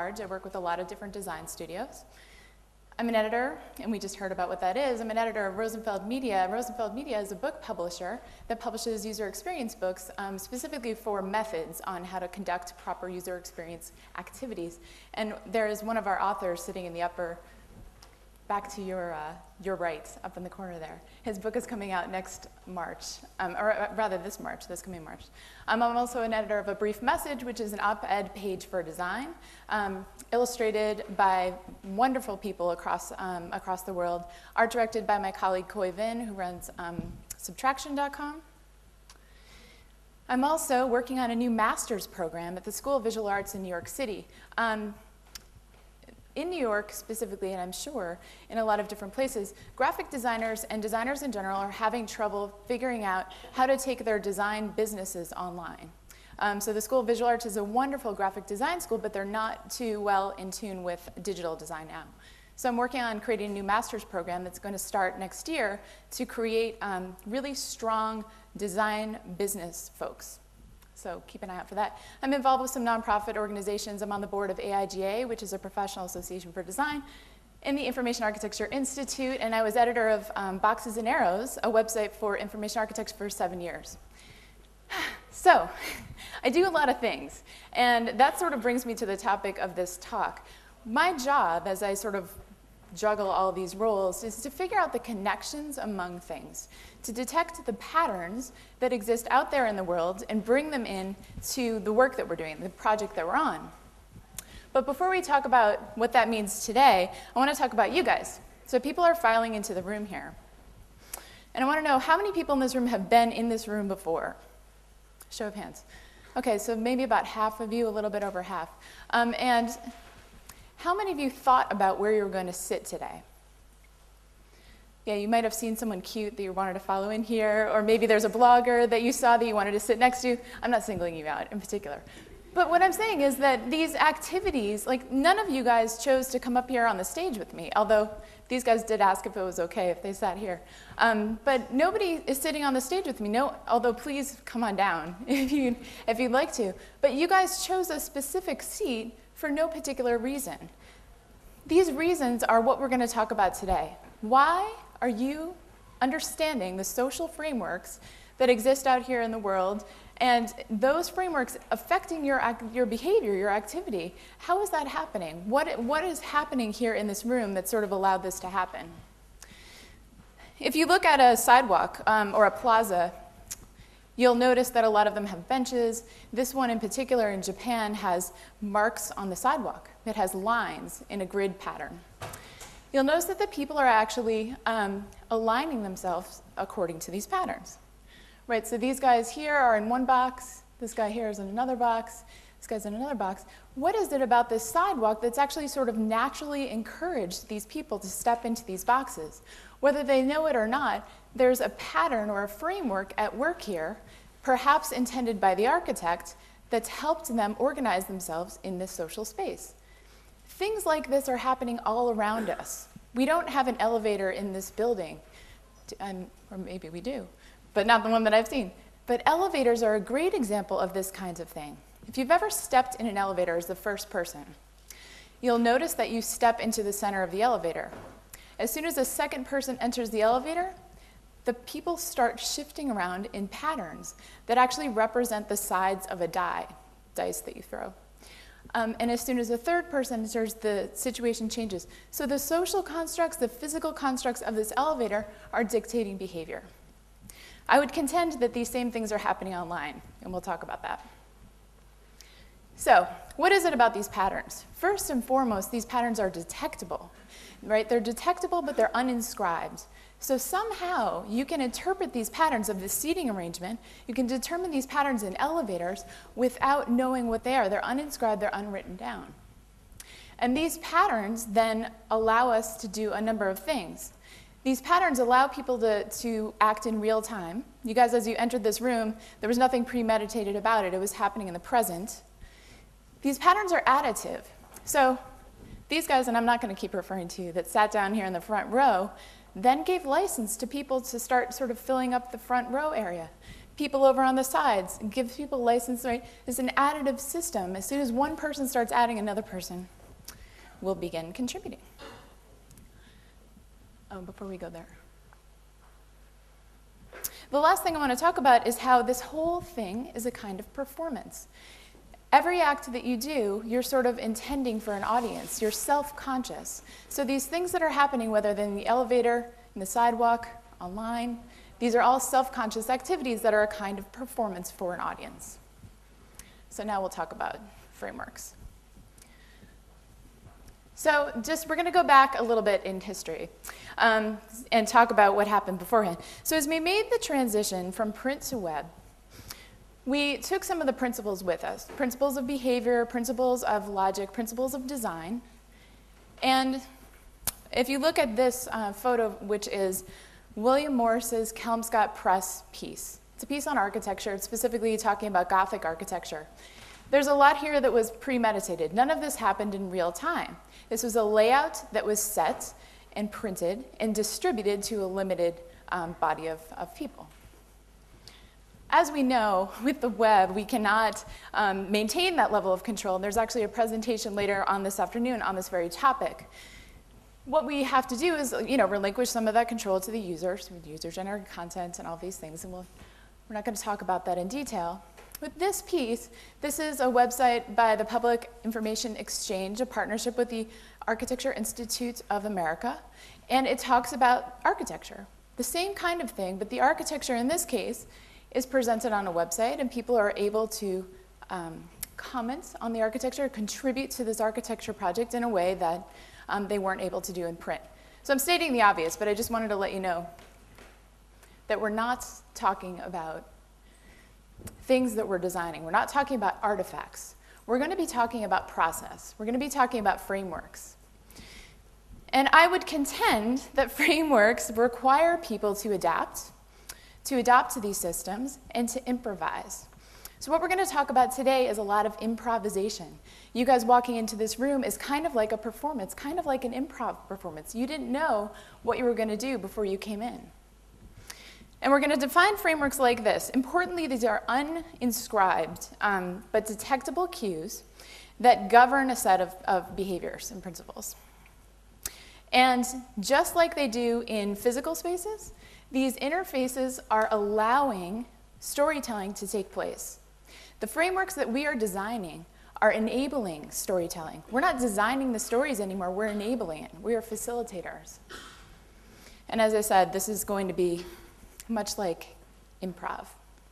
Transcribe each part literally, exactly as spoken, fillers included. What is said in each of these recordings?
large. I work with a lot of different design studios. I'm an editor, and we just heard about what that is. I'm an editor of Rosenfeld Media. Rosenfeld Media is a book publisher that publishes user experience books um, specifically for methods on how to conduct proper user experience activities. And there is one of our authors sitting in the upper, back to your, uh, your right, up in the corner there. His book is coming out next March, um, or rather this March, this coming March. Um, I'm also an editor of A Brief Message, which is an op-ed page for design, um, illustrated by wonderful people across, um, across the world, art directed by my colleague Khoi Vinh, who runs um, subtraction dot com. I'm also working on a new master's program at the School of Visual Arts in New York City. Um, In New York specifically, and I'm sure in a lot of different places, graphic designers and designers in general are having trouble figuring out how to take their design businesses online. Um, so the School of Visual Arts is a wonderful graphic design school, but they're not too well in tune with digital design now. So I'm working on creating a new master's program that's going to start next year to create um, really strong design business folks. So keep an eye out for that. I'm involved with some nonprofit organizations. I'm on the board of A I G A, which is a professional association for design, and the Information Architecture Institute, and I was editor of um, Boxes and Arrows, a website for information architecture for seven years. So I do a lot of things, and that sort of brings me to the topic of this talk. My job, as I sort of juggle all these roles, is to figure out the connections among things, to detect the patterns that exist out there in the world and bring them in to the work that we're doing, the project that we're on. But before we talk about what that means today, I want to talk about you guys. So people are filing into the room here. And I want to know how many people in this room have been in this room before? Show of hands. Okay, so maybe about half of you, a little bit over half. Um, and how many of you thought about where you were going to sit today? Yeah, you might have seen someone cute that you wanted to follow in here, or maybe there's a blogger that you saw that you wanted to sit next to. I'm not singling you out in particular. But what I'm saying is that these activities, like none of you guys chose to come up here on the stage with me, although these guys did ask if it was okay if they sat here. Um, but nobody is sitting on the stage with me, no, although please come on down if, you, if you'd like to. But you guys chose a specific seat for no particular reason. These reasons are what we're going to talk about today. Why are you understanding the social frameworks that exist out here in the world, and those frameworks affecting your, your behavior, your activity? How is that happening? What, what is happening here in this room that sort of allowed this to happen? If you look at a sidewalk um, or a plaza, you'll notice that a lot of them have benches. This one in particular in Japan has marks on the sidewalk. It has lines in a grid pattern. You'll notice that the people are actually um, aligning themselves according to these patterns. Right, so these guys here are in one box, this guy here is in another box, this guy's in another box. What is it about this sidewalk that's actually sort of naturally encouraged these people to step into these boxes? Whether they know it or not, there's a pattern or a framework at work here, perhaps intended by the architect, that's helped them organize themselves in this social space. Things like this are happening all around us. We don't have an elevator in this building, and, or maybe we do, but not the one that I've seen. But elevators are a great example of this kind of thing. If you've ever stepped in an elevator as the first person, you'll notice that you step into the center of the elevator. As soon as a second person enters the elevator, the people start shifting around in patterns that actually represent the sides of a die, dice that you throw. Um, and as soon as a third person enters, the situation changes. So the social constructs, the physical constructs of this elevator are dictating behavior. I would contend that these same things are happening online, and we'll talk about that. So what is it about these patterns? First and foremost, these patterns are detectable, right? They're detectable, but they're uninscribed. So somehow you can interpret these patterns of the seating arrangement, you can determine these patterns in elevators without knowing what they are. They're uninscribed, they're unwritten down. And these patterns then allow us to do a number of things. These patterns allow people to, to act in real time. You guys, as you entered this room, there was nothing premeditated about it. It was happening in the present. These patterns are additive. So these guys, and I'm not going to keep referring to you, that sat down here in the front row, then gave license to people to start sort of filling up the front row area. people over on the sides, give people license, right? It's an additive system. As soon as one person starts adding another person, we'll begin contributing. Oh, before we go there. The last thing I want to talk about is how this whole thing is a kind of performance. Every act that you do, you're sort of intending for an audience. You're self-conscious. So these things that are happening, whether they're in the elevator, in the sidewalk, online, these are all self-conscious activities that are a kind of performance for an audience. So now we'll talk about frameworks. So just, we're going to go back a little bit in history um, and talk about what happened beforehand. So as we made the transition from print to web, we took some of the principles with us, principles of behavior, principles of logic, principles of design. And if you look at this uh, photo, which is William Morris's Kelmscott Press piece. It's a piece on architecture, it's specifically talking about Gothic architecture. There's a lot here that was premeditated. None of this happened in real time. This was a layout that was set and printed and distributed to a limited um, body of, of people. As we know, with the web, we cannot um, maintain that level of control. And there's actually a presentation later on this afternoon on this very topic. What we have to do is, you know, relinquish some of that control to the users, with user-generated content and all these things, and we'll, we're not going to talk about that in detail. With this piece, this is a website by the Public Information Exchange, a partnership with the Architecture Institute of America, and it talks about architecture. The same kind of thing, but the architecture in this case is presented on a website, and people are able to um, comment on the architecture, contribute to this architecture project in a way that um, they weren't able to do in print. So I'm stating the obvious, but I just wanted to let you know that we're not talking about things that we're designing. We're not talking about artifacts. We're going to be talking about process. We're going to be talking about frameworks. And I would contend that frameworks require people to adapt, to adapt to these systems, and to improvise. So what we're going to talk about today is a lot of improvisation. You guys walking into this room is kind of like a performance, kind of like an improv performance. You didn't know what you were going to do before you came in. And we're going to define frameworks like this. Importantly, these are uninscribed um, but detectable cues that govern a set of, of behaviors and principles. And just like they do in physical spaces, these interfaces are allowing storytelling to take place. The frameworks that we are designing are enabling storytelling. We're not designing the stories anymore, we're enabling it. We are facilitators. And as I said, this is going to be much like improv.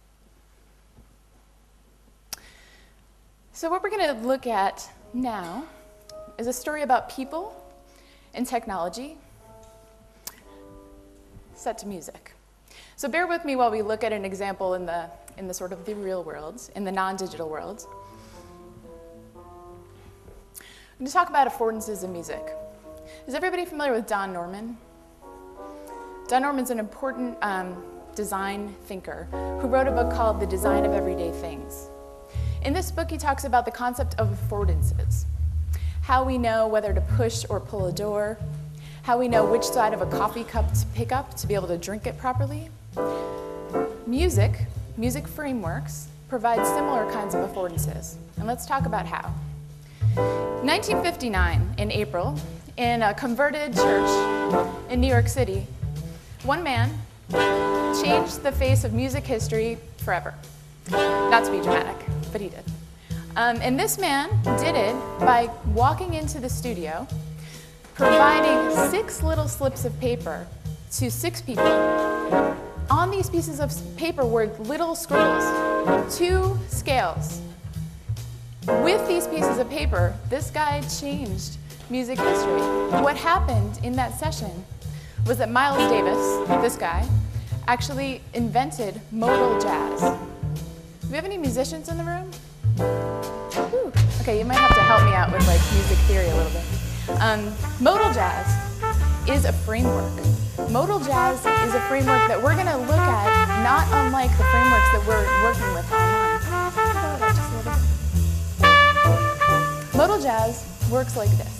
So what we're going to look at now is a story about people and technology set to music. So bear with me while we look at an example in the, in the sort of the real world, in the non-digital world. I'm going to talk about affordances in music. Is everybody familiar with Don Norman? Don Norman's an important um, design thinker who wrote a book called The Design of Everyday Things. In this book, he talks about the concept of affordances, how we know whether to push or pull a door, how we know which side of a coffee cup to pick up to be able to drink it properly. Music, music frameworks, provide similar kinds of affordances, and let's talk about how. nineteen fifty-nine, in April, in a converted church in New York City, one man changed the face of music history forever. Not to be dramatic, but he did. Um, and this man did it by walking into the studio, providing six little slips of paper to six people. On these pieces of paper were little scribbles, two scales. With these pieces of paper, this guy changed music history. What happened in that session was that Miles Davis, this guy, actually invented modal jazz. Do we have any musicians in the room? Whew. Okay, you might have to help me out with like music theory a little bit. Um, modal jazz is a framework. Modal jazz is a framework that we're going to look at, not unlike the frameworks that we're working with online. Modal jazz works like this.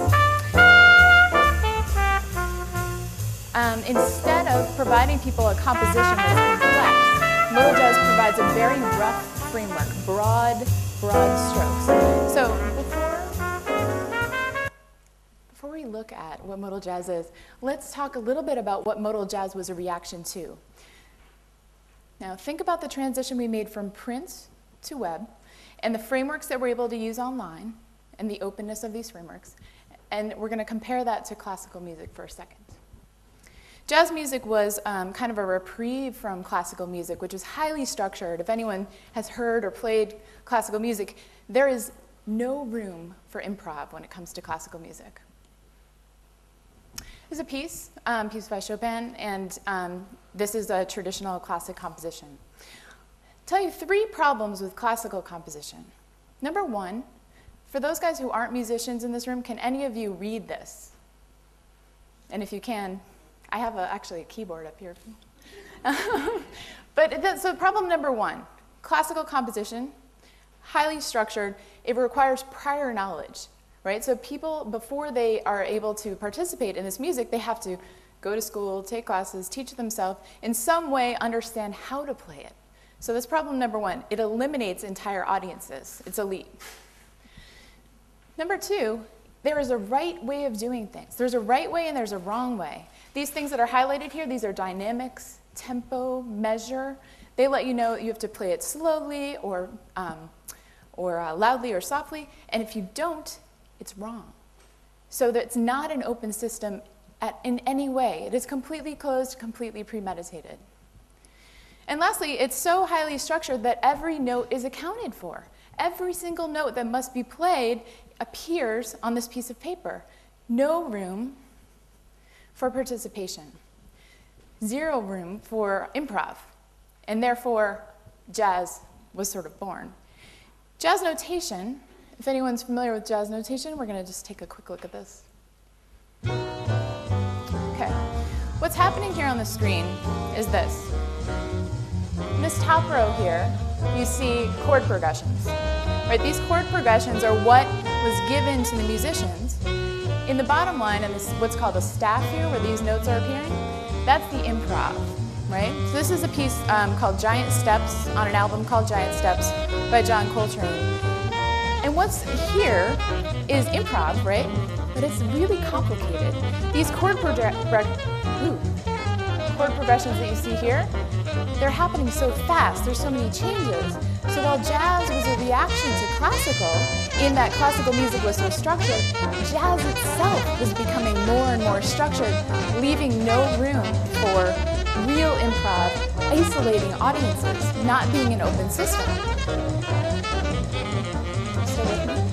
Um, instead of providing people a composition that's complex, Modal jazz provides a very rough framework, broad, broad strokes. So before, before we look at what modal jazz is, let's talk a little bit about what modal jazz was a reaction to. Now think about the transition we made from print to web, and the frameworks that we're able to use online, and the openness of these frameworks. And we're going to compare that to classical music for a second. Jazz music was um, kind of a reprieve from classical music, which is highly structured. If anyone has heard or played classical music, there is no room for improv when it comes to classical music. There's a piece, um, piece by Chopin, and um, this is a traditional classic composition. I'll tell you three problems with classical composition. Number one, for those guys who aren't musicians in this room, can any of you read this? And if you can, I have a, actually a keyboard up here. But that, so problem number one, classical composition, highly structured, it requires prior knowledge, right? So people, before they are able to participate in this music, they have to go to school, take classes, teach themselves, in some way understand how to play it. So that's problem number one. It eliminates entire audiences. It's elite. Number two, there is a right way of doing things. There's a right way and there's a wrong way. These things that are highlighted here, these are dynamics, tempo, measure. They let you know you have to play it slowly or, um, or uh, loudly or softly, and if you don't, it's wrong. So that it's not an open system at, in any way. It is completely closed, completely premeditated. And lastly, it's so highly structured that every note is accounted for. Every single note that must be played appears on this piece of paper. No room for participation. Zero room for improv. And therefore, jazz was sort of born. Jazz notation, if anyone's familiar with jazz notation, we're going to just take a quick look at this. Okay. What's happening here on the screen is this. In this top row here, you see chord progressions. Right? These chord progressions are what was given to the musicians. In the bottom line, and this what's called a staff here, where these notes are appearing, that's the improv, right? So this is a piece um, called Giant Steps on an album called Giant Steps by John Coltrane. And what's here is improv, right? But it's really complicated. These chord, proge- ooh, chord progressions that you see here, they're happening so fast. There's so many changes. So while jazz was a reaction to classical, in that classical music was so structured, jazz itself was becoming more and more structured, leaving no room for real improv, isolating audiences, not being an open system. Still with me?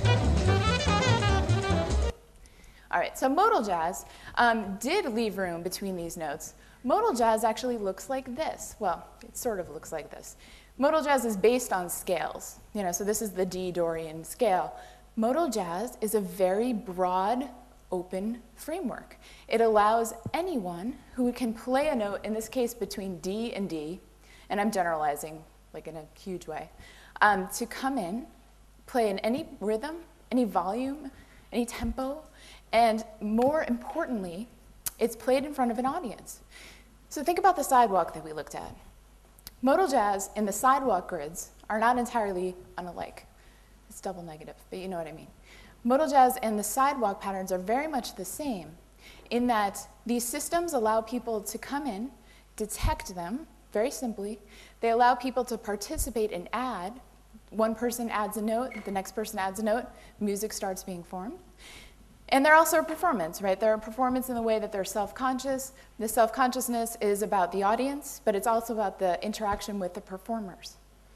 All right, so modal jazz um, did leave room between these notes. Modal jazz actually looks like this. Well, it sort of looks like this. Modal jazz is based on scales. You know, so this is the D Dorian scale. Modal jazz is a very broad, open framework. It allows anyone who can play a note, in this case between D and D, and I'm generalizing like in a huge way, um, to come in, play in any rhythm, any volume, any tempo, and more importantly, it's played in front of an audience. So think about the sidewalk that we looked at. Modal jazz and the sidewalk grids are not entirely unlike. It's double negative, but you know what I mean. Modal jazz and the sidewalk patterns are very much the same in that these systems allow people to come in, detect them, very simply. They allow people to participate and add. One person adds a note, the next person adds a note, music starts being formed. And they're also a performance, right? They're a performance in the way that they're self-conscious. The self-consciousness is about the audience, but it's also about the interaction with the performers.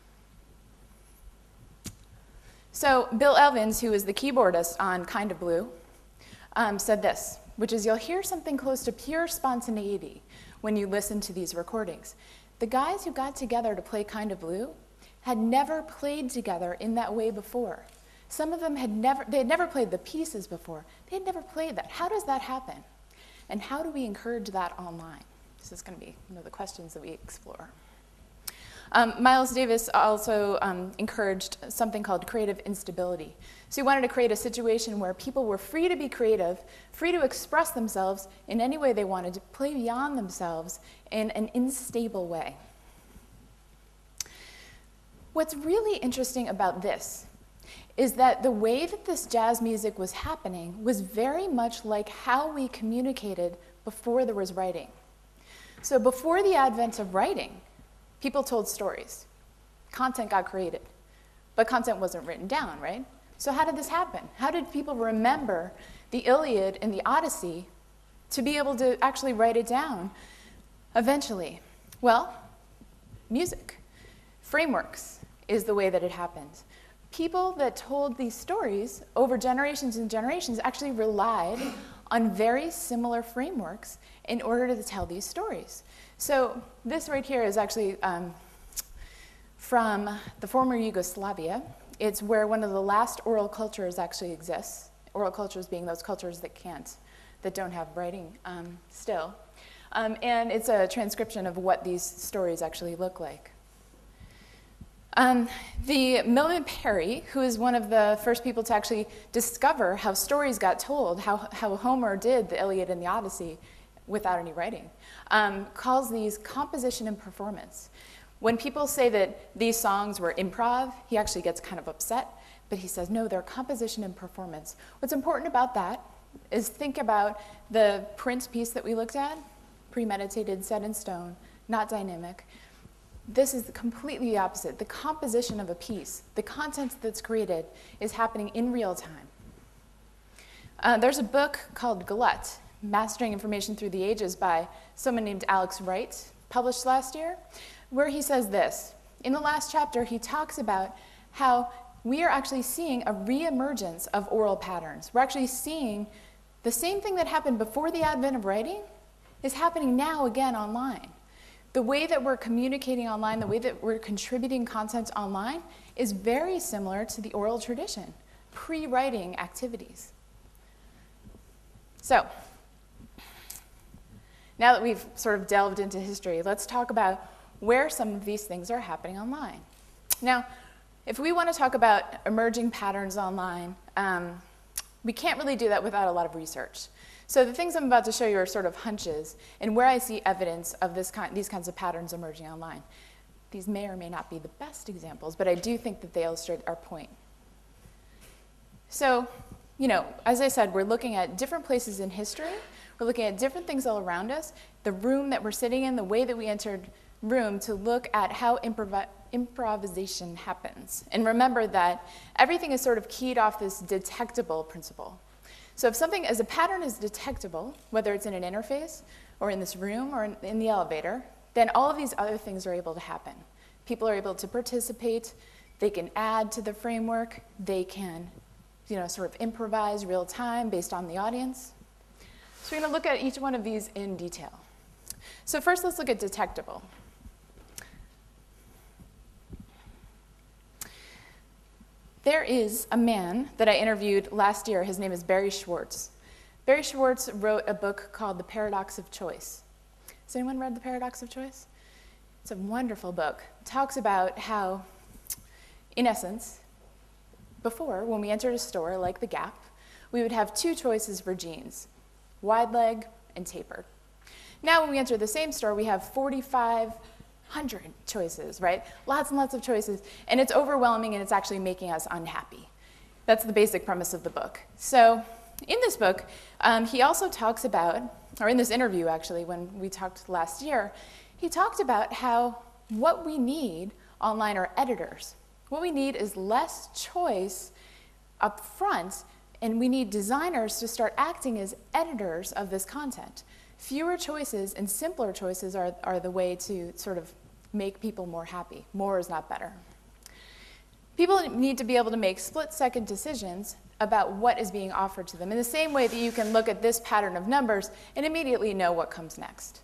So Bill Evans, who is the keyboardist on Kind of Blue, um, said this, which is you'll hear something close to pure spontaneity when you listen to these recordings. The guys who got together to play Kind of Blue had never played together in that way before. Some of them had never, they had never played the pieces before. They had never played that. How does that happen? And how do we encourage that online? This is going to be one of the questions that we explore. Um, Miles Davis also um, encouraged something called creative instability. So he wanted to create a situation where people were free to be creative, free to express themselves in any way they wanted, to play beyond themselves in an unstable way. What's really interesting about this is that the way that this jazz music was happening was very much like how we communicated before there was writing. So before the advent of writing, people told stories. Content got created, but content wasn't written down, right? So how did this happen? How did people remember the Iliad and the Odyssey to be able to actually write it down eventually? Well, music. Frameworks is the way that it happened. People that told these stories over generations and generations actually relied on very similar frameworks in order to tell these stories. So this right here is actually um, from the former Yugoslavia. It's where one of the last oral cultures actually exists. Oral cultures being those cultures that can't, that don't have writing um, still. Um, and it's a transcription of what these stories actually look like. Um, the Milman Parry, who is one of the first people to actually discover how stories got told, how, how Homer did the Iliad and the Odyssey without any writing, um, calls these composition and performance. When people say that these songs were improv, he actually gets kind of upset, but he says, no, they're composition and performance. What's important about that is think about the Prince piece that we looked at, premeditated, set in stone, not dynamic. This is completely the opposite. The composition of a piece, the content that's created, is happening in real time. Uh, there's a book called Glut, Mastering Information Through the Ages by someone named Alex Wright, published last year, where he says this. In the last chapter, he talks about how we are actually seeing a reemergence of oral patterns. We're actually seeing the same thing that happened before the advent of writing is happening now again online. The way that we're communicating online, the way that we're contributing content online is very similar to the oral tradition, pre-writing activities. So, now that we've sort of delved into history, let's talk about where some of these things are happening online. Now, if we want to talk about emerging patterns online, um, we can't really do that without a lot of research. So the things I'm about to show you are sort of hunches and where I see evidence of this kind, these kinds of patterns emerging online. These may or may not be the best examples, but I do think that they illustrate our point. So, you know, as I said, we're looking at different places in history. We're looking at different things all around us, the room that we're sitting in, the way that we entered room to look at how improv improvisation happens. And remember that everything is sort of keyed off this detectable principle. So if something as a pattern is detectable, whether it's in an interface or in this room or in, in the elevator, then all of these other things are able to happen. People are able to participate, they can add to the framework, they can, you know, sort of improvise real time based on the audience. So we're going to look at each one of these in detail. So first let's look at detectable. There is a man that I interviewed last year. His name is Barry Schwartz. Barry Schwartz wrote a book called The Paradox of Choice. Has anyone read The Paradox of Choice? It's a wonderful book. It talks about how, in essence, before, when we entered a store like the Gap, we would have two choices for jeans, wide leg and tapered. Now when we enter the same store, we have forty-five hundred choices, right? Lots and lots of choices, and it's overwhelming and it's actually making us unhappy. That's the basic premise of the book. So in this book, um, he also talks about, or in this interview actually, when we talked last year, he talked about how what we need online are editors. What we need is less choice up front, and we need designers to start acting as editors of this content. Fewer choices and simpler choices are, are the way to sort of make people more happy. More is not better. People need to be able to make split-second decisions about what is being offered to them in the same way that you can look at this pattern of numbers and immediately know what comes next.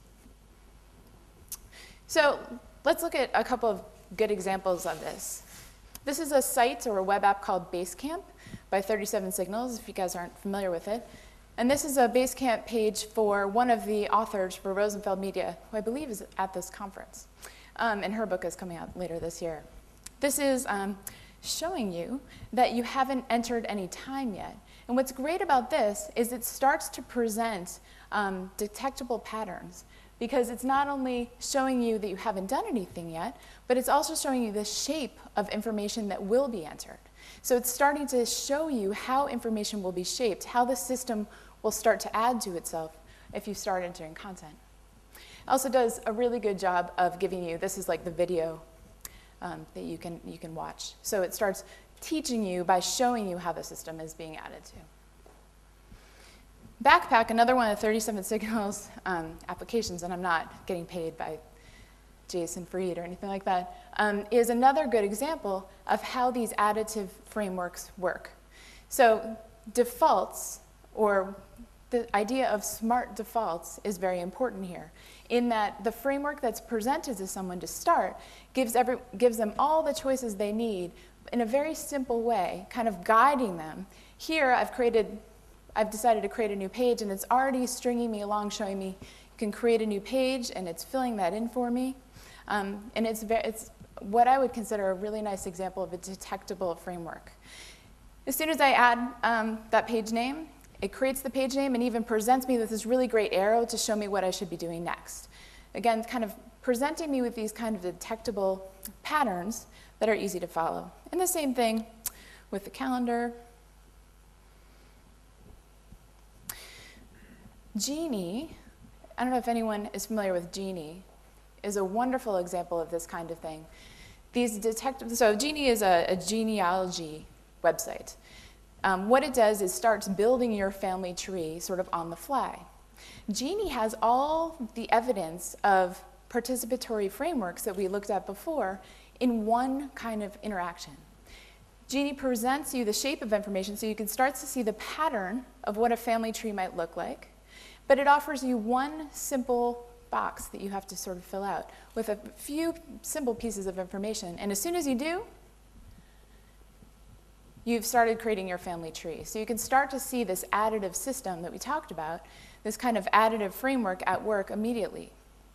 So let's look at a couple of good examples of this. This is a site or a web app called Basecamp by thirty-seven Signals, if you guys aren't familiar with it. And this is a Basecamp page for one of the authors for Rosenfeld Media, who I believe is at this conference. Um, and her book is coming out later this year. This is um, showing you that you haven't entered any time yet. And what's great about this is it starts to present um, detectable patterns because it's not only showing you that you haven't done anything yet, but it's also showing you the shape of information that will be entered. So it's starting to show you how information will be shaped, how the system will start to add to itself if you start entering content. It also does a really good job of giving you, this is like the video um, that you can, you can watch. So it starts teaching you by showing you how the system is being added to. Backpack, another one of the thirty-seven Signals um, applications, and I'm not getting paid by Jason Fried or anything like that, um, is another good example of how these additive frameworks work. So defaults, or the idea of smart defaults, is very important here, in that the framework that's presented to someone to start gives, every, gives them all the choices they need in a very simple way, kind of guiding them. Here I've created I've decided to create a new page, and it's already stringing me along, showing me you can create a new page, and it's filling that in for me. Um, and it's, very, it's what I would consider a really nice example of a detectable framework. As soon as I add um, that page name, it creates the page name and even presents me with this really great arrow to show me what I should be doing next. Again, kind of presenting me with these kind of detectable patterns that are easy to follow. And the same thing with the calendar. Genie, I don't know if anyone is familiar with Genie, is a wonderful example of this kind of thing. These detective, so Genie is a, a genealogy website. Um, what it does is starts building your family tree sort of on the fly. Genie has all the evidence of participatory frameworks that we looked at before in one kind of interaction. Genie presents you the shape of information so you can start to see the pattern of what a family tree might look like. But it offers you one simple box that you have to sort of fill out with a few simple pieces of information. And as soon as you do, you've started creating your family tree. So you can start to see this additive system that we talked about, this kind of additive framework at work immediately.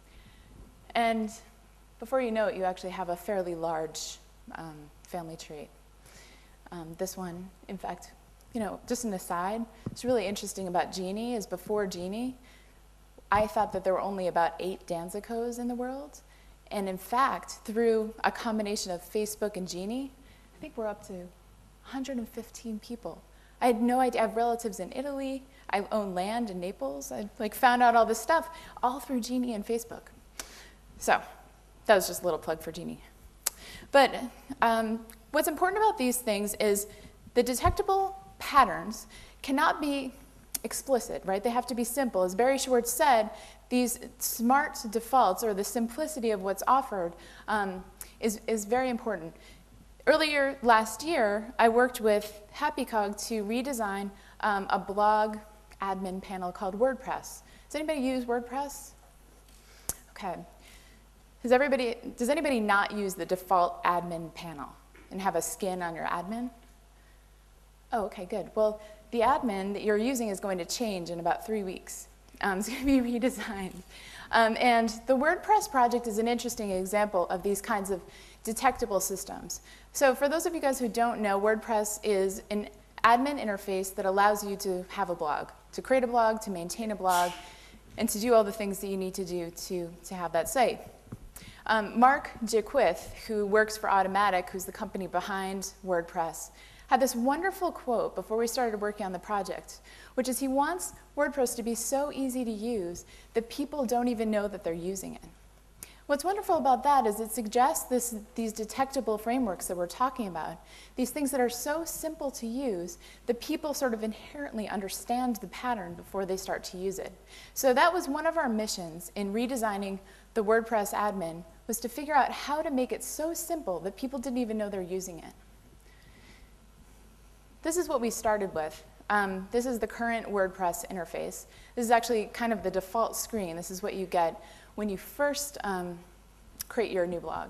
And before you know it, you actually have a fairly large um, family tree. Um, this one, in fact, you know, just an aside, what's really interesting about Genie is before Genie, I thought that there were only about eight Danzicos in the world. And in fact, through a combination of Facebook and Genie, I think we're up to one hundred fifteen people. I had no idea. I have relatives in Italy. I own land in Naples. I like found out all this stuff all through Genie and Facebook. So that was just a little plug for Genie. But um, what's important about these things is the detectable patterns cannot be explicit, right? They have to be simple. As Barry Schwartz said, these smart defaults, or the simplicity of what's offered, um, is, is very important. Earlier last year, I worked with HappyCog to redesign um, a blog admin panel called WordPress. Does anybody use WordPress? Okay. Does, everybody, does anybody not use the default admin panel and have a skin on your admin? Oh, okay, good. Well, the admin that you're using is going to change in about three weeks. Um, it's going to be redesigned. Um, and the WordPress project is an interesting example of these kinds of detectable systems. So for those of you guys who don't know, WordPress is an admin interface that allows you to have a blog, to create a blog, to maintain a blog, and to do all the things that you need to do to, to have that site. Um, Mark Jaquith, who works for Automattic, who's the company behind WordPress, had this wonderful quote before we started working on the project, which is he wants WordPress to be so easy to use that people don't even know that they're using it. What's wonderful about that is it suggests this, these detectable frameworks that we're talking about, these things that are so simple to use that people sort of inherently understand the pattern before they start to use it. So that was one of our missions in redesigning the WordPress admin, was to figure out how to make it so simple that people didn't even know they're using it. This is what we started with. Um, this is the current WordPress interface. This is actually kind of the default screen. This is what you get when you first um, create your new blog.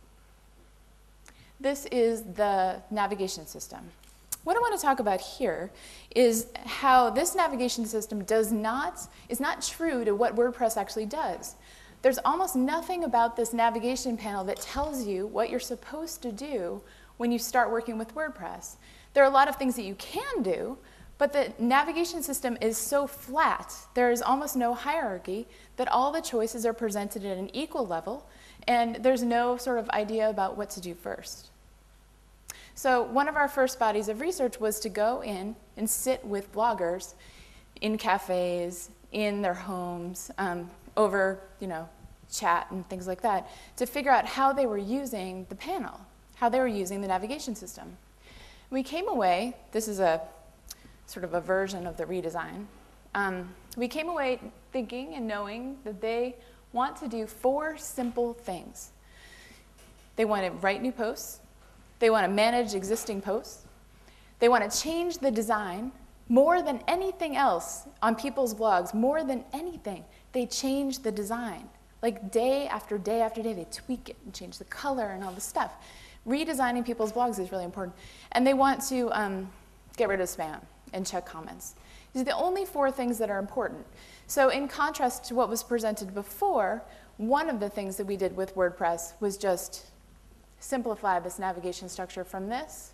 This is the navigation system. What I want to talk about here is how this navigation system does not, is not true to what WordPress actually does. There's almost nothing about this navigation panel that tells you what you're supposed to do when you start working with WordPress. There are a lot of things that you can do, But the navigation system is so flat, there is almost no hierarchy, that all the choices are presented at an equal level, and there's no sort of idea about what to do first. So one of our first bodies of research was to go in and sit with bloggers in cafes, in their homes, um, over, you know, chat and things like that, to figure out how they were using the panel, how they were using the navigation system. We came away, this is a sort of a version of the redesign, um, we came away thinking and knowing that they want to do four simple things. They want to write new posts, they want to manage existing posts, they want to change the design more than anything else on people's blogs, more than anything, they change the design. Like day after day after day, they tweak it and change the color and all the stuff. Redesigning people's blogs is really important. And they want to um, get rid of spam and check comments. These are the only four things that are important. So in contrast to what was presented before, one of the things that we did with WordPress was just simplify this navigation structure from this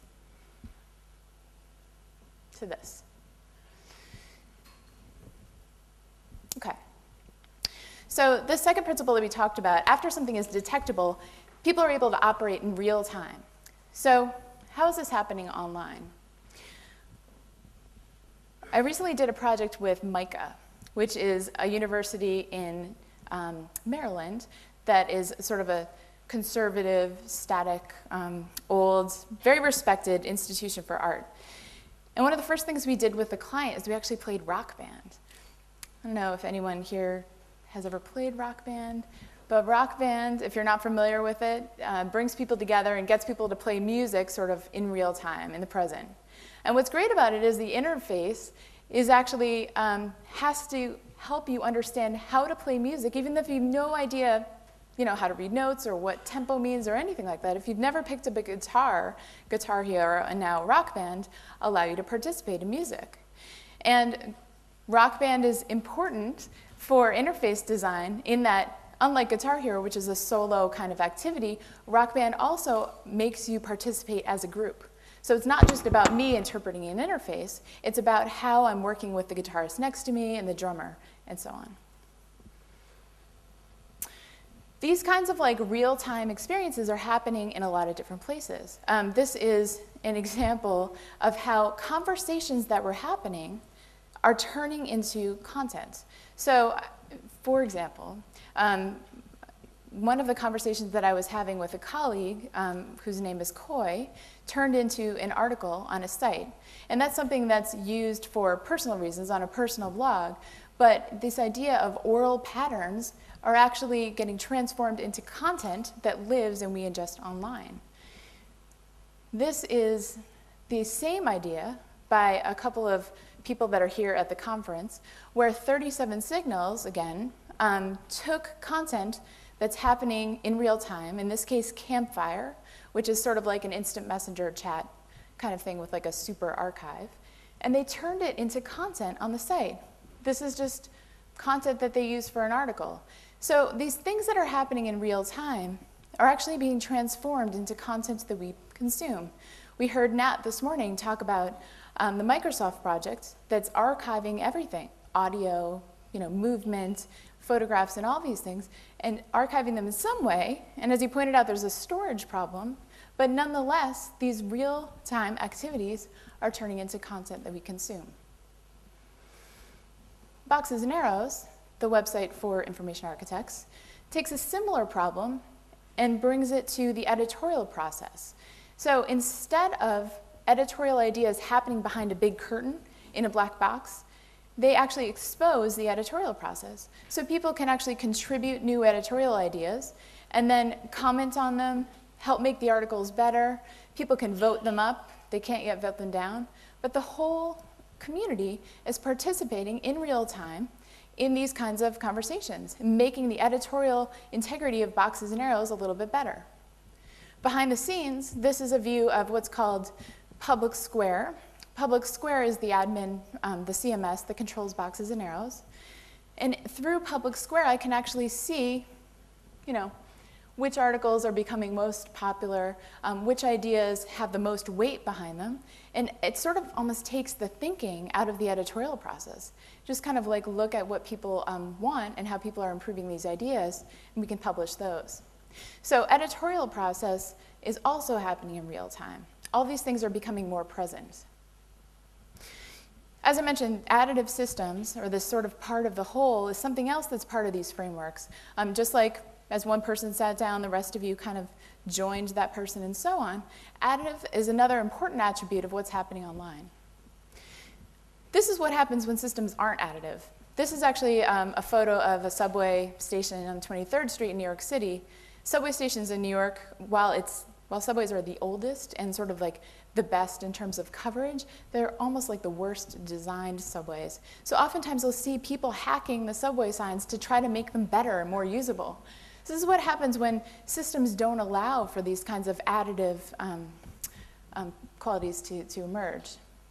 to this. Okay. So the second principle that we talked about, after something is detectable, people are able to operate in real time. So how is this happening online? I recently did a project with MICA, which is a university in um, Maryland that is sort of a conservative, static, um, old, very respected institution for art. And one of the first things we did with the client is we actually played Rock Band. I don't know if anyone here has ever played Rock Band, but Rock Band, if you're not familiar with it, uh, brings people together and gets people to play music sort of in real time, in the present. And what's great about it is the interface is actually um, has to help you understand how to play music, even if you have no idea, you know, how to read notes or what tempo means or anything like that. If you've never picked up a guitar, Guitar Hero and now Rock Band allow you to participate in music. And Rock Band is important for interface design in that, unlike Guitar Hero, which is a solo kind of activity, Rock Band also makes you participate as a group. So it's not just about me interpreting an interface, it's about how I'm working with the guitarist next to me and the drummer and so on. These kinds of like real-time experiences are happening in a lot of different places. Um, this is an example of how conversations that were happening are turning into content. So, for example, um, one of the conversations that I was having with a colleague, um, whose name is Koi, turned into an article on a site. And that's something that's used for personal reasons on a personal blog. But this idea of oral patterns are actually getting transformed into content that lives and we ingest online. This is the same idea by a couple of people that are here at the conference, where thirty-seven Signals, again, um, took content that's happening in real time, in this case Campfire, which is sort of like an instant messenger chat kind of thing with like a super archive, and they turned it into content on the site. This is just content that they use for an article. So these things that are happening in real time are actually being transformed into content that we consume. We heard Nat this morning talk about um, the Microsoft project that's archiving everything, audio, you know, movement, photographs, and all these things, and archiving them in some way. And as he pointed out, there's a storage problem, but nonetheless, these real-time activities are turning into content that we consume. Boxes and Arrows, the website for information architects, takes a similar problem and brings it to the editorial process. So instead of editorial ideas happening behind a big curtain in a black box, they actually expose the editorial process. So people can actually contribute new editorial ideas and then comment on them, help make the articles better. People can vote them up. They can't yet vote them down. But the whole community is participating in real time in these kinds of conversations, making the editorial integrity of Boxes and Arrows a little bit better. Behind the scenes, this is a view of what's called Public Square. Public Square is the admin, um, the C M S that controls Boxes and Arrows. And through Public Square, I can actually see, you know, which articles are becoming most popular, um, which ideas have the most weight behind them. And it sort of almost takes the thinking out of the editorial process. Just kind of like look at what people um, want and how people are improving these ideas, and we can publish those. So editorial process is also happening in real time. All these things are becoming more present. As I mentioned, additive systems, or this sort of part of the whole, is something else that's part of these frameworks. Um, just like as one person sat down, the rest of you kind of joined that person and so on. Additive is another important attribute of what's happening online. This is what happens when systems aren't additive. This is actually um, a photo of a subway station on twenty-third street in New York City. Subway stations in New York, while, it's, while subways are the oldest and sort of like the best in terms of coverage, they're almost like the worst designed subways. So oftentimes you'll see people hacking the subway signs to try to make them better and more usable. So this is what happens when systems don't allow for these kinds of additive um, um, qualities to, to emerge.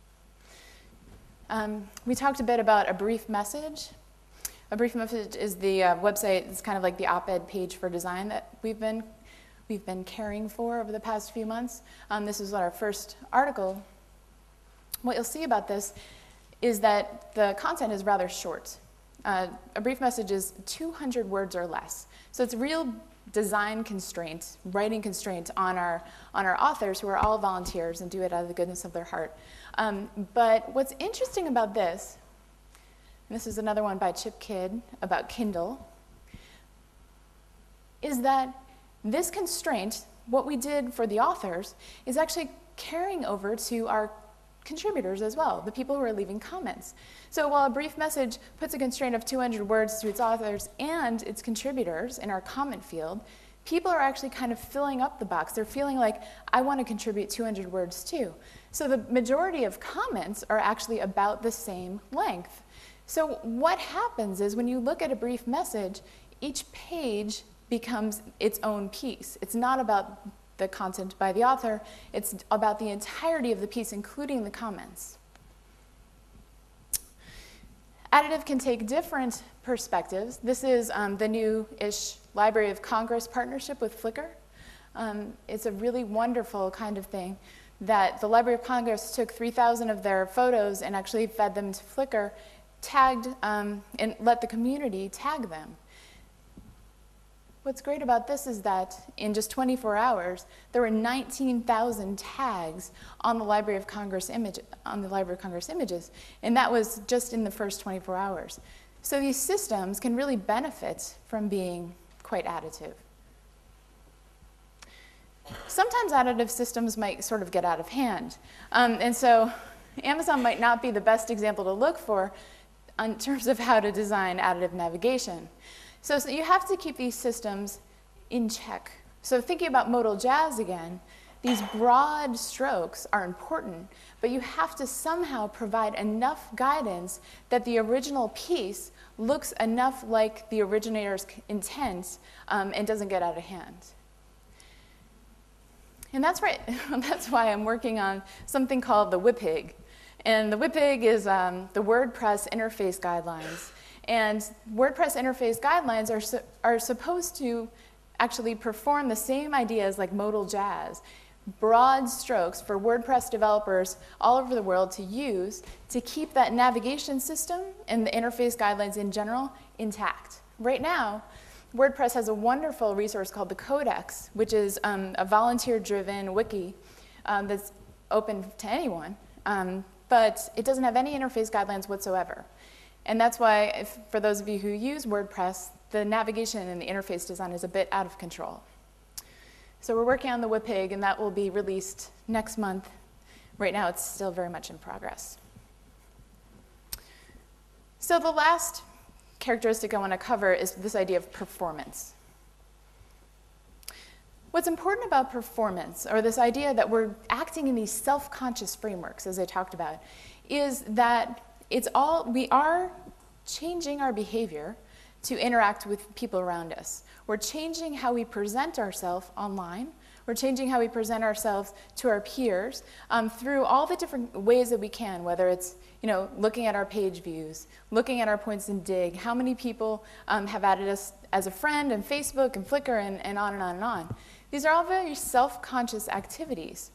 Um, we talked a bit about a brief message. A brief message is the uh, website, it's kind of like the op-ed page for design that we've been, we've been caring for over the past few months. Um, this is our first article. What you'll see about this is that the content is rather short. Uh, a brief message is two hundred words or less. So it's a real design constraint, writing constraint on our, on our authors, who are all volunteers and do it out of the goodness of their heart. Um, but what's interesting about this, and this is another one by Chip Kidd about Kindle, is that this constraint, what we did for the authors, is actually carrying over to our contributors as well, the people who are leaving comments. So while a brief message puts a constraint of two hundred words to its authors and its contributors in our comment field, people are actually kind of filling up the box. They're feeling like, I want to contribute two hundred words too. So the majority of comments are actually about the same length. So what happens is when you look at a brief message, each page becomes its own piece. It's not about the content by the author, it's about the entirety of the piece, including the comments. Additive can take different perspectives. This is um, the new-ish Library of Congress partnership with Flickr. Um, it's a really wonderful kind of thing that the Library of Congress took three thousand of their photos and actually fed them to Flickr, tagged, um, and let the community tag them. What's great about this is that in just twenty-four hours, there were nineteen thousand tags on the Library of Congress image, on the Library of Congress images, and that was just in the first twenty-four hours. So these systems can really benefit from being quite additive. Sometimes additive systems might sort of get out of hand, um, and so Amazon might not be the best example to look for in terms of how to design additive navigation. So, so you have to keep these systems in check. So thinking about modal jazz again, these broad strokes are important, but you have to somehow provide enough guidance that the original piece looks enough like the originator's intent um, and doesn't get out of hand. And that's right. That's why I'm working on something called the WYPIG. And the WYPIG is um, the WordPress Interface Guidelines. And WordPress interface guidelines are, su are supposed to actually perform the same ideas like modal jazz, broad strokes for WordPress developers all over the world to use to keep that navigation system and the interface guidelines in general intact. Right now, WordPress has a wonderful resource called the Codex, which is um, a volunteer-driven wiki um, that's open to anyone, um, but it doesn't have any interface guidelines whatsoever. And that's why, if, for those of you who use WordPress, the navigation and the interface design is a bit out of control. So we're working on the WYPIG, and that will be released next month. Right now, it's still very much in progress. So the last characteristic I want to cover is this idea of performance. What's important about performance, or this idea that we're acting in these self-conscious frameworks, as I talked about, is that it's all, we are changing our behavior to interact with people around us. We're changing how we present ourselves online. We're changing how we present ourselves to our peers um, through all the different ways that we can, whether it's you know, looking at our page views, looking at our points in Dig, how many people um, have added us as a friend in Facebook and Flickr and, and on and on and on. These are all very self-conscious activities.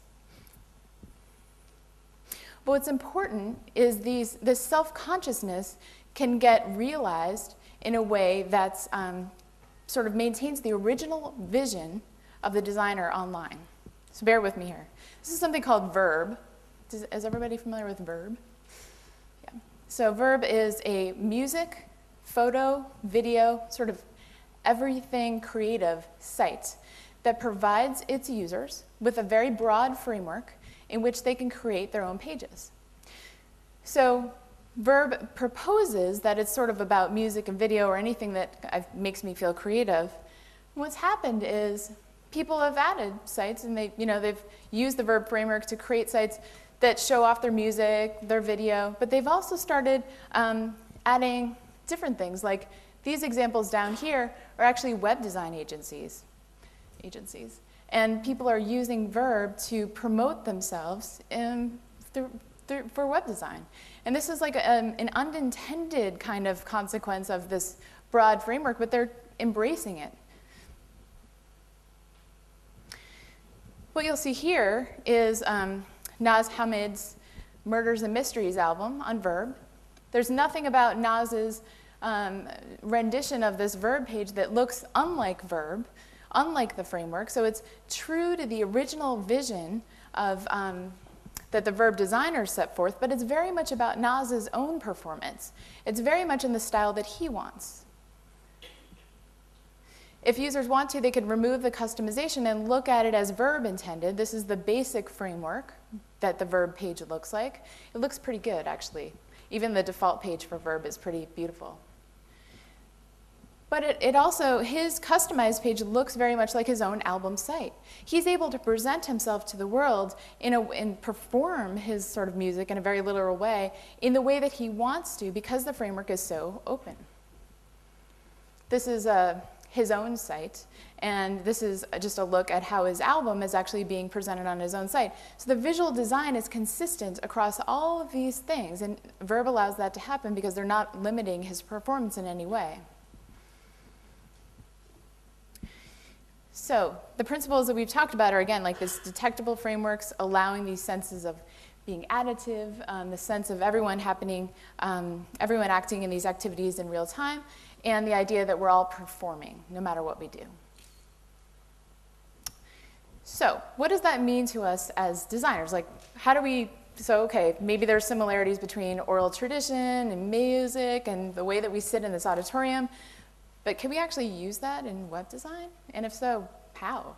But what's important is these, this self-consciousness can get realized in a way that um, sort of maintains the original vision of the designer online. So bear with me here. This is something called Verb. Is, is everybody familiar with Verb? Yeah. So Verb is a music, photo, video, sort of everything creative site that provides its users with a very broad framework in which they can create their own pages. So Verb proposes that it's sort of about music and video or anything that makes me feel creative. And what's happened is people have added sites and they, you know, they've used the Verb framework to create sites that show off their music, their video, but they've also started um, adding different things. Like these examples down here are actually web design agencies. agencies. And people are using Verb to promote themselves in, through, through, for web design. And this is like a, um, an unintended kind of consequence of this broad framework, but they're embracing it. What you'll see here is um, Naz Hamid's Murders and Mysteries album on Verb. There's nothing about Naz's um, rendition of this Verb page that looks unlike Verb, unlike the framework, so it's true to the original vision of, um, that the Verb designer set forth, but it's very much about Naz's own performance. It's very much in the style that he wants. If users want to, they could remove the customization and look at it as Verb intended. This is the basic framework that the Verb page looks like. It looks pretty good, actually. Even the default page for Verb is pretty beautiful. But it, it also, his customized page looks very much like his own album site. He's able to present himself to the world in a, and perform his sort of music in a very literal way in the way that he wants to because the framework is so open. This is uh, his own site, and this is just a look at how his album is actually being presented on his own site. So the visual design is consistent across all of these things, and Verb allows that to happen because they're not limiting his performance in any way. So the principles that we've talked about are, again, like this detectable frameworks, allowing these senses of being additive, um, the sense of everyone happening, um, everyone acting in these activities in real time, and the idea that we're all performing, no matter what we do. So what does that mean to us as designers? Like, how do we, so okay, maybe there's similarities between oral tradition and music and the way that we sit in this auditorium, but can we actually use that in web design? And if so, how?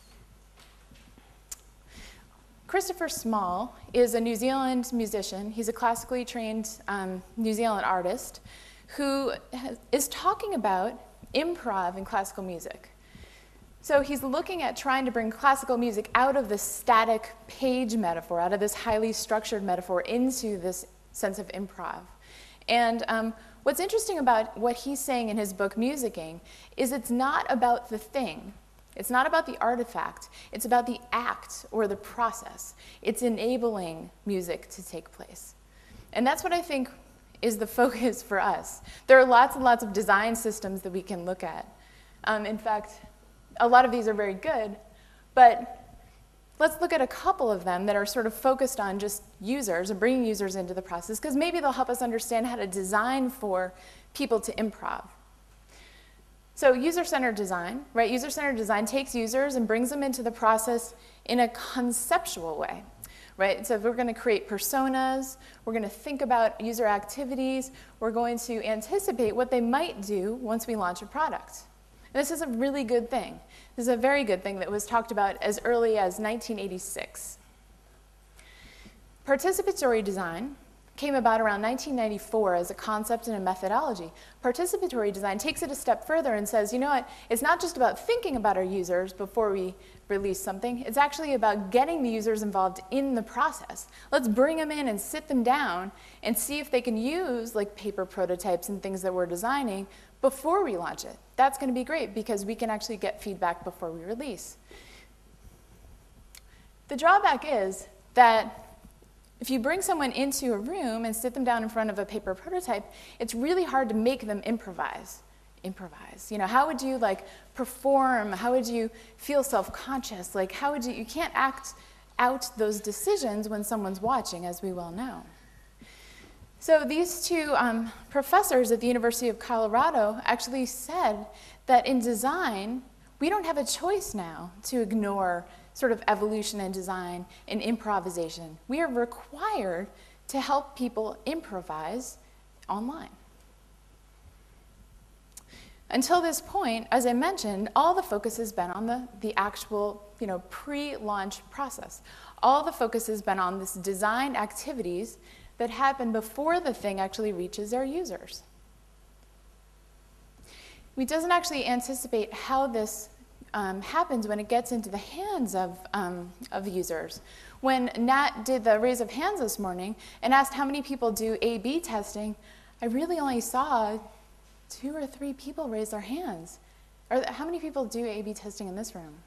Christopher Small is a New Zealand musician. He's a classically trained um, New Zealand artist who has, is talking about improv in classical music. So he's looking at trying to bring classical music out of this static page metaphor, out of this highly structured metaphor into this sense of improv. And um, what's interesting about what he's saying in his book, Musicking, is it's not about the thing. It's not about the artifact. It's about the act or the process. It's enabling music to take place. And that's what I think is the focus for us. There are lots and lots of design systems that we can look at. Um, in fact, a lot of these are very good, but let's look at a couple of them that are sort of focused on just users and bringing users into the process, because maybe they'll help us understand how to design for people to improv. So user-centered design, right? User-centered design takes users and brings them into the process in a conceptual way, right? So if we're going to create personas, we're going to think about user activities, we're going to anticipate what they might do once we launch a product. And this is a really good thing. This is a very good thing that was talked about as early as nineteen eighty-six. Participatory design came about around nineteen ninety-four as a concept and a methodology. Participatory design takes it a step further and says, you know what, it's not just about thinking about our users before we release something, it's actually about getting the users involved in the process. Let's bring them in and sit them down and see if they can use like paper prototypes and things that we're designing before we launch it. That's going to be great because we can actually get feedback before we release. The drawback is that if you bring someone into a room and sit them down in front of a paper prototype, it's really hard to make them improvise. Improvise. You know, how would you like perform? How would you feel self-conscious? Like, how would you, you can't act out those decisions when someone's watching, as we well know. So these two um, professors at the University of Colorado actually said that in design, we don't have a choice now to ignore sort of evolution in design and improvisation. We are required to help people improvise online. Until this point, as I mentioned, all the focus has been on the, the actual, you know, pre-launch process. All the focus has been on this design activities that happen before the thing actually reaches our users. We doesn't actually anticipate how this um, happens when it gets into the hands of, um, of users. When Nat did the raise of hands this morning and asked how many people do A B testing, I really only saw two or three people raise their hands. Or how many people do A B testing in this room?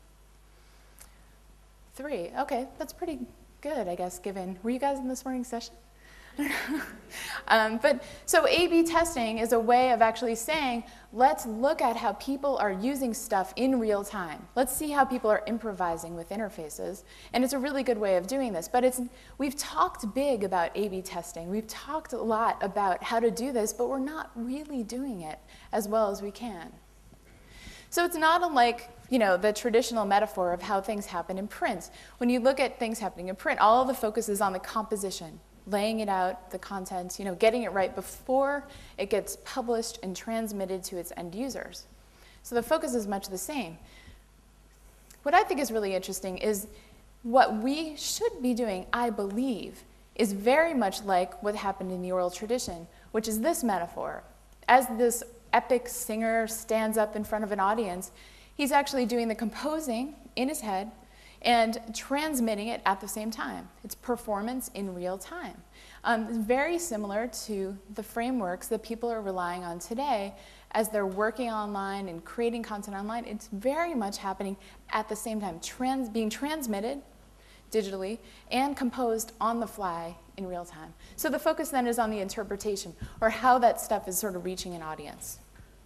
Three. Okay, that's pretty good, I guess, given. Were you guys in this morning's session? um, but so A B testing is a way of actually saying, let's look at how people are using stuff in real time. Let's see how people are improvising with interfaces. And it's a really good way of doing this. But it's, we've talked big about A B testing. We've talked a lot about how to do this, but we're not really doing it as well as we can. So it's not unlike, you know, the traditional metaphor of how things happen in print. When you look at things happening in print, all of the focus is on the composition, laying it out, the content, you know, getting it right before it gets published and transmitted to its end users. So the focus is much the same. What I think is really interesting is what we should be doing, I believe, is very much like what happened in the oral tradition, which is this metaphor. As this epic singer stands up in front of an audience, he's actually doing the composing in his head and transmitting it at the same time. It's performance in real time. Um, it's very similar to the frameworks that people are relying on today as they're working online and creating content online. It's very much happening at the same time, trans being transmitted digitally and composed on the fly in real time. So the focus then is on the interpretation, or how that stuff is sort of reaching an audience.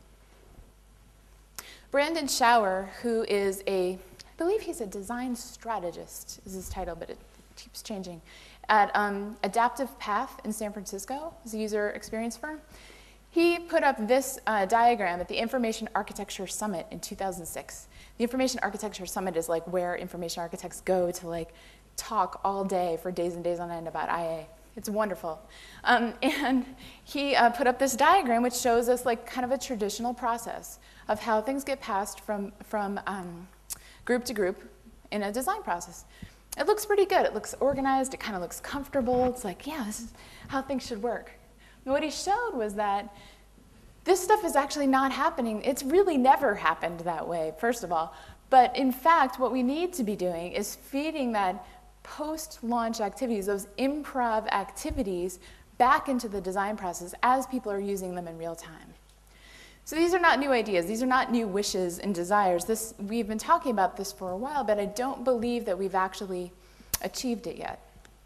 Brandon Schauer, who is a I believe he's a design strategist, is his title, but it keeps changing, at um, Adaptive Path in San Francisco, is a user experience firm. He put up this uh, diagram at the Information Architecture Summit in two thousand six. The Information Architecture Summit is like where information architects go to like talk all day for days and days on end about I A. It's wonderful. Um, and he uh, put up this diagram which shows us like kind of a traditional process of how things get passed from, from um, group to group in a design process. It looks pretty good. It looks organized. It kind of looks comfortable. It's like, yeah, this is how things should work. And what he showed was that this stuff is actually not happening. It's really never happened that way, first of all. But in fact, what we need to be doing is feeding that post-launch activities, those improv activities, back into the design process as people are using them in real time. So these are not new ideas. These are not new wishes and desires. This, we've been talking about this for a while, but I don't believe that we've actually achieved it yet.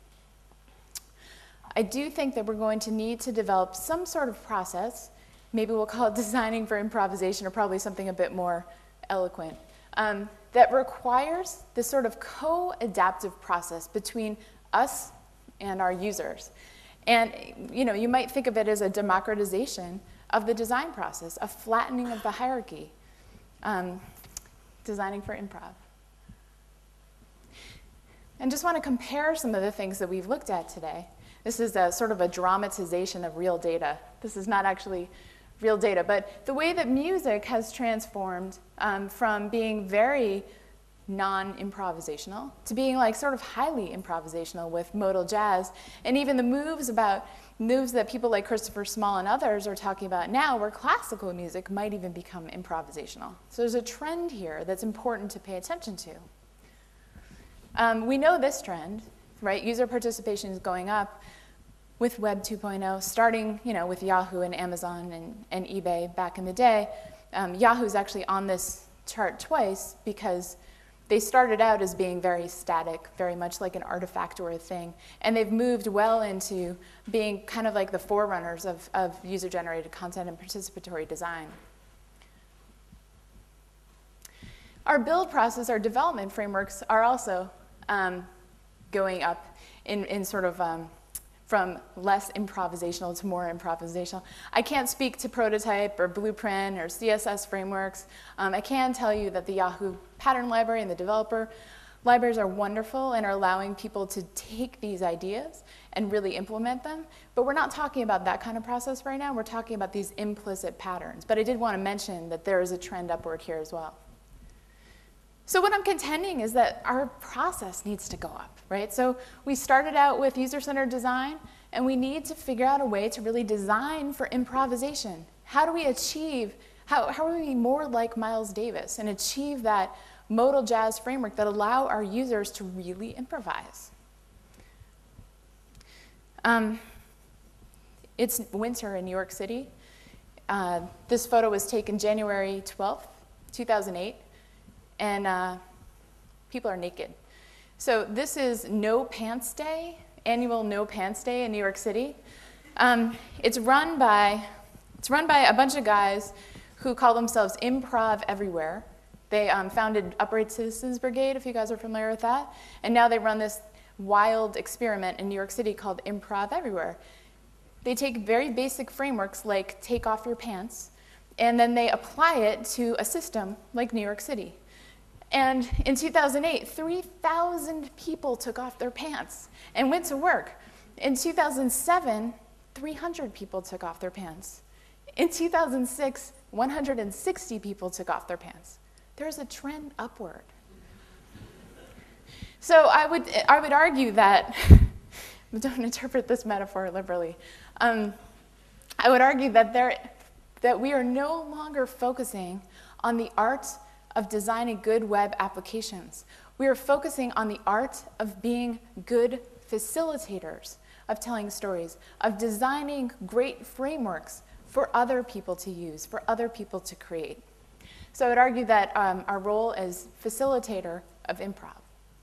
I do think that we're going to need to develop some sort of process. Maybe we'll call it designing for improvisation, or probably something a bit more eloquent, um, that requires this sort of co-adaptive process between us and our users. And you know, you might think of it as a democratization of the design process, a flattening of the hierarchy, um, designing for improv. And just want to compare some of the things that we've looked at today. This is a sort of a dramatization of real data. This is not actually real data, but the way that music has transformed um, from being very non-improvisational to being like sort of highly improvisational with modal jazz, and even the moves about moves that people like Christopher Small and others are talking about now, where classical music might even become improvisational. So there's a trend here that's important to pay attention to. Um, we know this trend, right? User participation is going up with Web two point oh, starting you know, with Yahoo and Amazon and, and eBay back in the day. Um, Yahoo's actually on this chart twice because they started out as being very static, very much like an artifact or a thing, and they've moved well into being kind of like the forerunners of, of user-generated content and participatory design. Our build process, our development frameworks are also um, going up in, in sort of um, from less improvisational to more improvisational. I can't speak to prototype or blueprint or C S S frameworks. Um, I can tell you that the Yahoo pattern library and the developer libraries are wonderful and are allowing people to take these ideas and really implement them. But we're not talking about that kind of process right now. We're talking about these implicit patterns. But I did want to mention that there is a trend upward here as well. So what I'm contending is that our process needs to go up, right? So we started out with user-centered design, and we need to figure out a way to really design for improvisation. How do we achieve, how, how are we more like Miles Davis and achieve that modal jazz framework that allow our users to really improvise? Um, it's winter in New York City. Uh, this photo was taken January twelfth, two thousand eight. And uh, people are naked. So this is No Pants Day, annual No Pants Day in New York City. Um, it's run by it's run by a bunch of guys who call themselves Improv Everywhere. They um, founded Upright Citizens Brigade, if you guys are familiar with that, and now they run this wild experiment in New York City called Improv Everywhere. They take very basic frameworks like take off your pants, and then they apply it to a system like New York City. And in two thousand eight, three thousand people took off their pants and went to work. In two thousand seven, three hundred people took off their pants. In two thousand six, one hundred sixty people took off their pants. There's a trend upward. So I would, I would argue that, don't interpret this metaphor liberally, um, I would argue that, there, that we are no longer focusing on the art of designing good web applications. We are focusing on the art of being good facilitators, of telling stories, of designing great frameworks for other people to use, for other people to create. So I would argue that um, our role as facilitator of improv.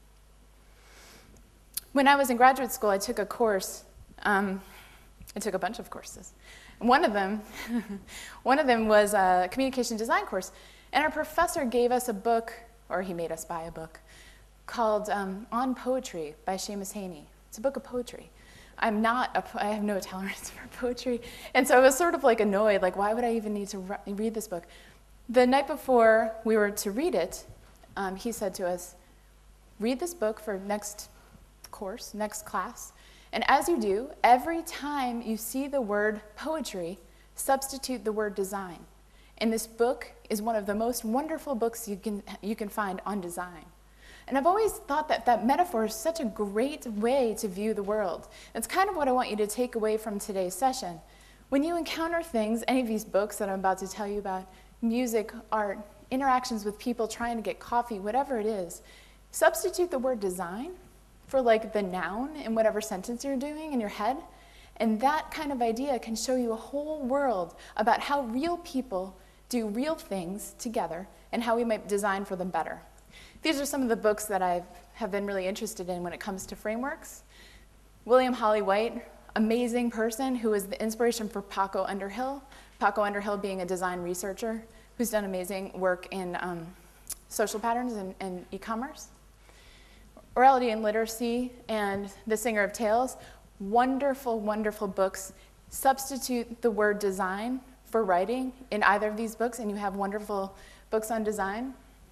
When I was in graduate school, I took a course, um, I took a bunch of courses. One of them, one of them was a communication design course. And our professor gave us a book, or he made us buy a book, called um, On Poetry by Seamus Heaney. It's a book of poetry. I'm not, a, I have no tolerance for poetry. And so I was sort of like annoyed, like why would I even need to re read this book? The night before we were to read it, um, he said to us, read this book for next course, next class. And as you do, every time you see the word poetry, substitute the word design. And this book is one of the most wonderful books you can, you can find on design. And I've always thought that that metaphor is such a great way to view the world. It's kind of what I want you to take away from today's session. When you encounter things, any of these books that I'm about to tell you about, music, art, interactions with people trying to get coffee, whatever it is, substitute the word design for like the noun in whatever sentence you're doing in your head. And that kind of idea can show you a whole world about how real people do real things together and how we might design for them better. These are some of the books that I have been really interested in when it comes to frameworks. William Holly White, amazing person who was the inspiration for Paco Underhill. Paco Underhill being a design researcher who's done amazing work in um, social patterns and, and e-commerce. Orality and Literacy and The Singer of Tales, wonderful, wonderful books. Substitute the word design for writing in either of these books, and you have wonderful books on design.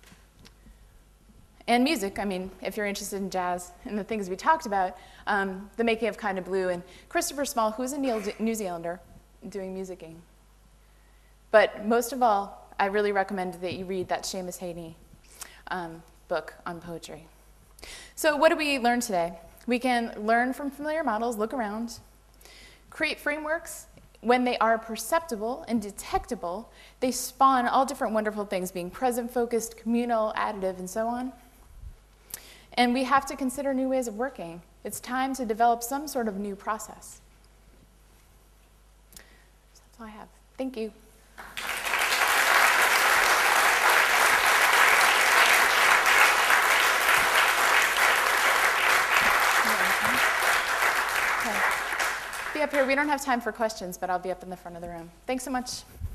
And music, I mean, if you're interested in jazz and the things we talked about, um, The Making of Kind of Blue, and Christopher Small, who's a New Zealander, doing musicking. But most of all, I really recommend that you read that Seamus Heaney um, book on poetry. So what did we learn today? We can learn from familiar models, look around, create frameworks. When they are perceptible and detectable, they spawn all different wonderful things, being present-focused, communal, additive, and so on. And we have to consider new ways of working. It's time to develop some sort of new process. So that's all I have. Thank you. be up here. We don't have time for questions, but I'll be up in the front of the room. Thanks so much.